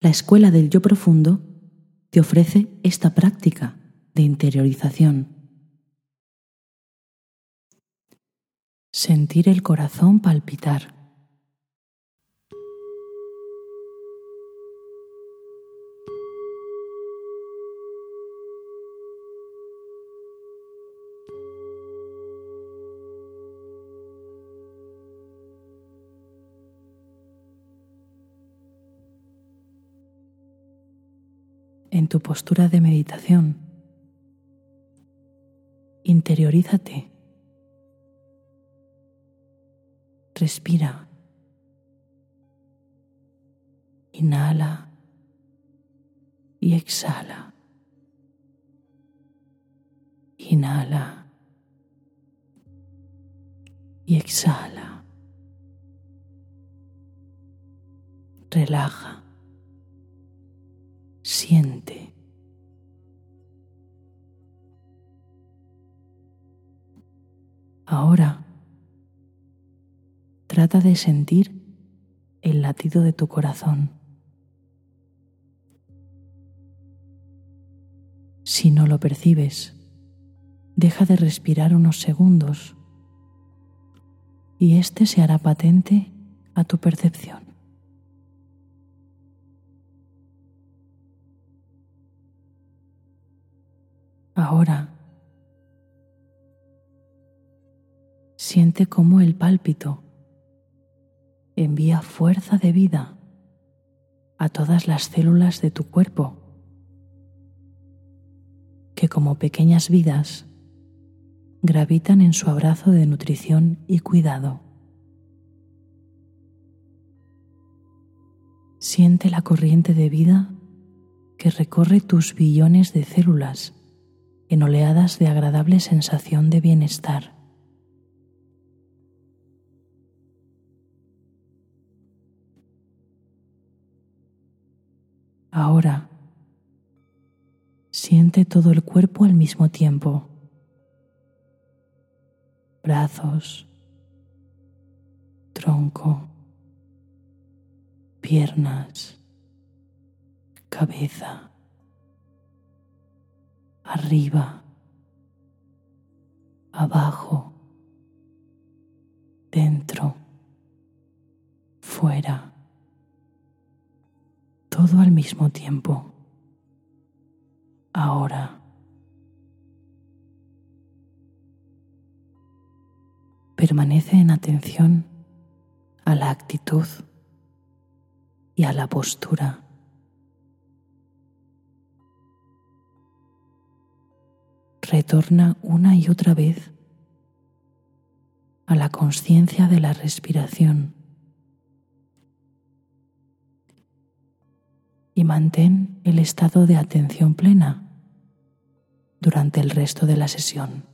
La Escuela del Yo Profundo te ofrece esta práctica de interiorización. Sentir el corazón palpitar. En tu postura de meditación, interiorízate. Respira. Inhala y exhala. Inhala y exhala. Relaja. Siente. Ahora, trata de sentir el latido de tu corazón. Si no lo percibes, deja de respirar unos segundos y este se hará patente a tu percepción. Ahora, siente cómo el pálpito envía fuerza de vida a todas las células de tu cuerpo, que como pequeñas vidas gravitan en su abrazo de nutrición y cuidado. Siente la corriente de vida que recorre tus billones de células en oleadas de agradable sensación de bienestar. Ahora, siente todo el cuerpo al mismo tiempo. Brazos, tronco, piernas, cabeza, arriba, abajo, dentro, fuera. Todo al mismo tiempo. Ahora. Permanece en atención a la actitud y a la postura. Retorna una y otra vez a la consciencia de la respiración y mantén el estado de atención plena durante el resto de la sesión.